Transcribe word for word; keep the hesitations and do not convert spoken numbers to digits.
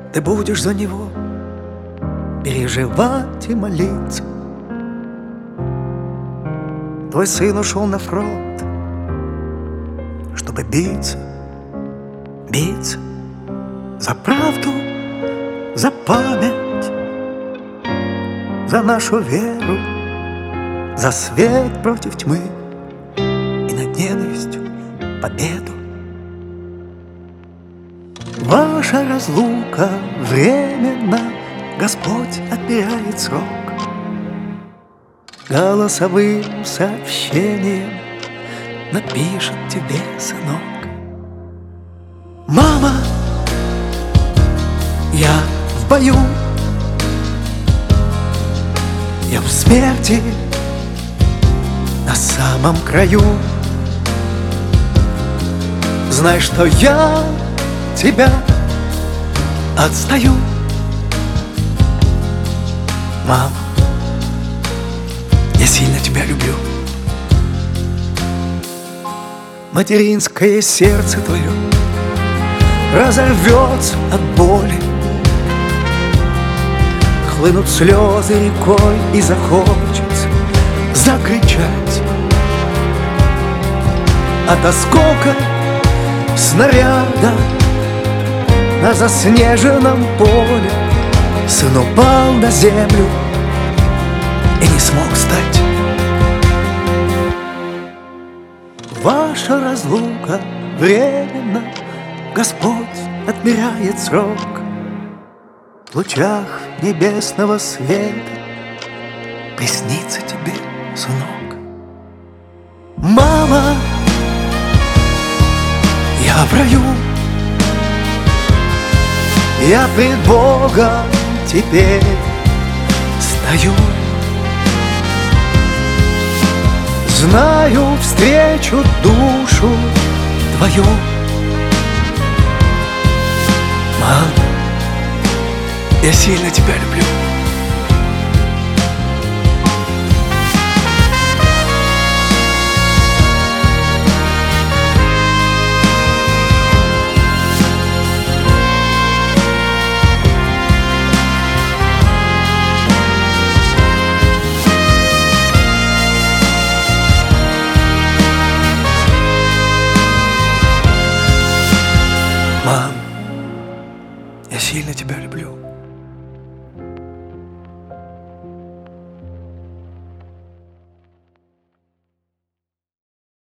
Ты будешь за него переживать и молиться. Твой сын ушел на фронт, чтобы биться, биться за правду, за память, за нашу веру, за свет против тьмы и над ненавистью победу. Ваша разлука временно, Господь отмеряет срок. Голосовым сообщением напишет тебе сынок: мама, я в бою, я в смерти на самом краю. Знай, что я тебя отстаю. Мам, я сильно тебя люблю. Материнское сердце твое разорвется от боли, хлынут слезы рекой и захочется закричать от осколка снаряда. На заснеженном поле сын упал на землю и не смог встать. Ваша разлука временно, Господь отмеряет срок. В лучах небесного света приснится тебе, сынок. Мама, я в раю, я пред Богом теперь стою. Знаю, встречу душу твою. Мам, я сильно тебя люблю.